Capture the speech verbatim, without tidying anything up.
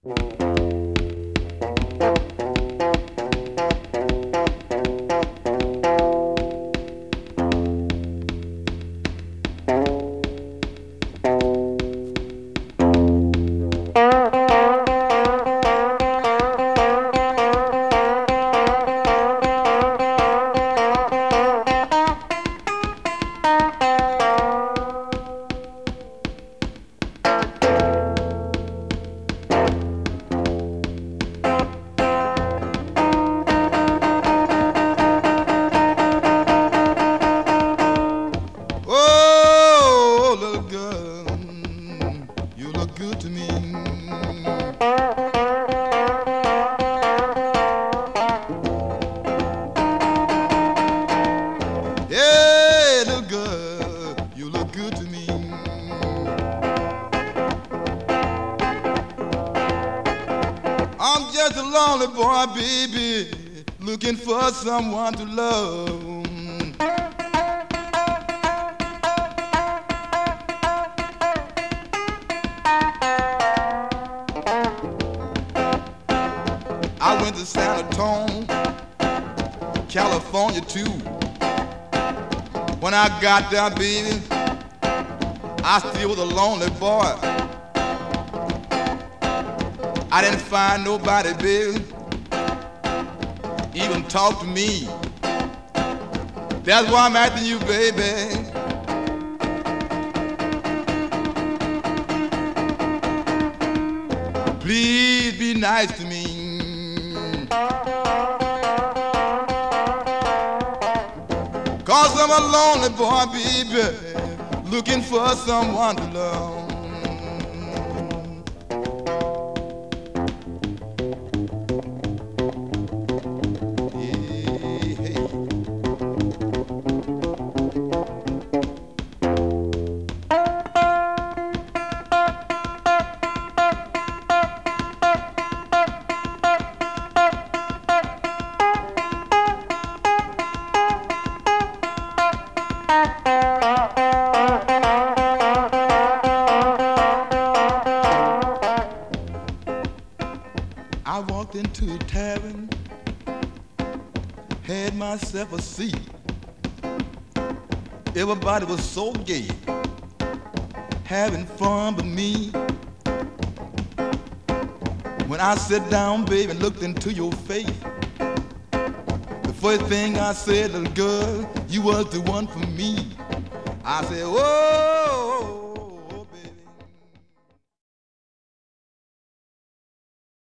Oh, little girl, you look good to me. Yeah, little girl, you look good to me. I'm just a lonely boy, baby, looking for someone to love. I went to San Antonio, California too. When I got there, baby, I still was a lonely boy. I didn't find nobody, baby, even talk to me. That's why I'm asking you, baby. Please be nice to me. Cause I'm a lonely boy, baby, looking for someone to love. Hey, hey. I walked into a tavern, had myself a seat. Everybody was so gay, having fun but me. When I sat down, baby, and looked into your face, the first thing I said, little girl, you was the one for me. I said, whoa.